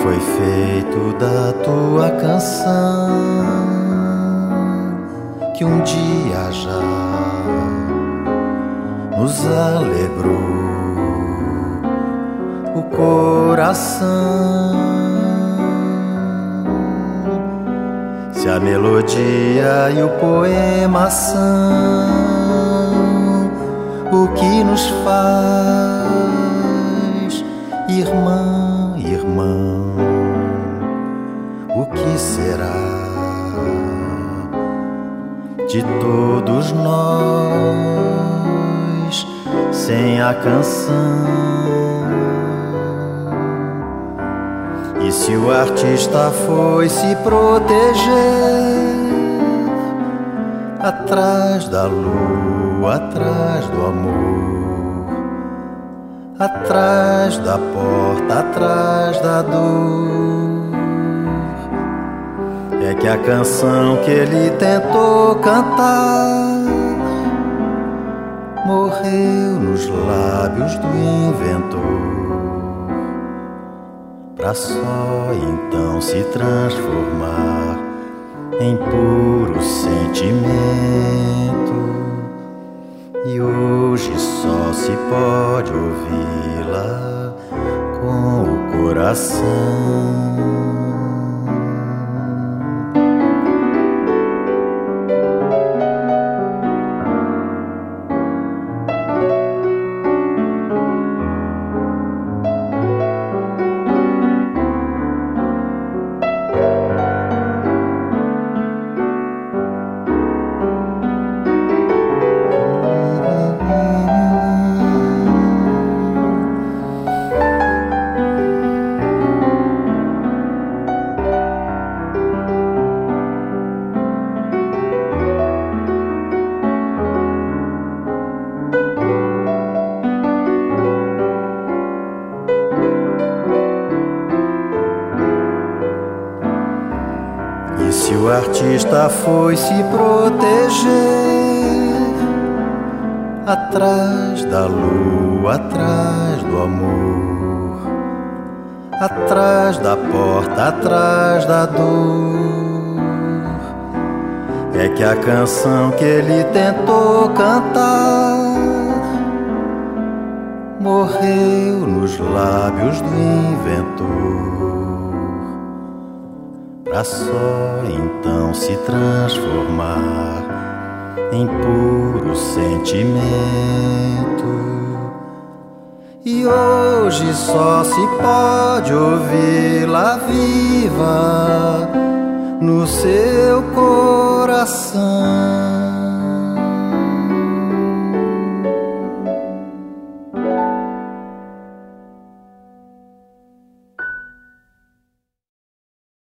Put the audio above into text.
foi feito da tua canção que um dia já nos alegrou o coração. Se a melodia e o poema são o que nos faz irmã, irmão, o que será de todos nós sem a canção? E se o artista foi se proteger atrás da lua, atrás do amor, atrás da porta, atrás da dor, é que a canção que ele tentou cantar morreu nos lábios do inventor, pra só então se transformar em puro sentimento. E hoje só se pode ouvi-la com o coração. Se o artista foi se proteger atrás da lua, atrás do amor, atrás da porta, atrás da dor, é que a canção que ele tentou cantar morreu nos lábios do inventor, pra só então se transformar em puro sentimento. E hoje só se pode ouvi-la viva no seu coração.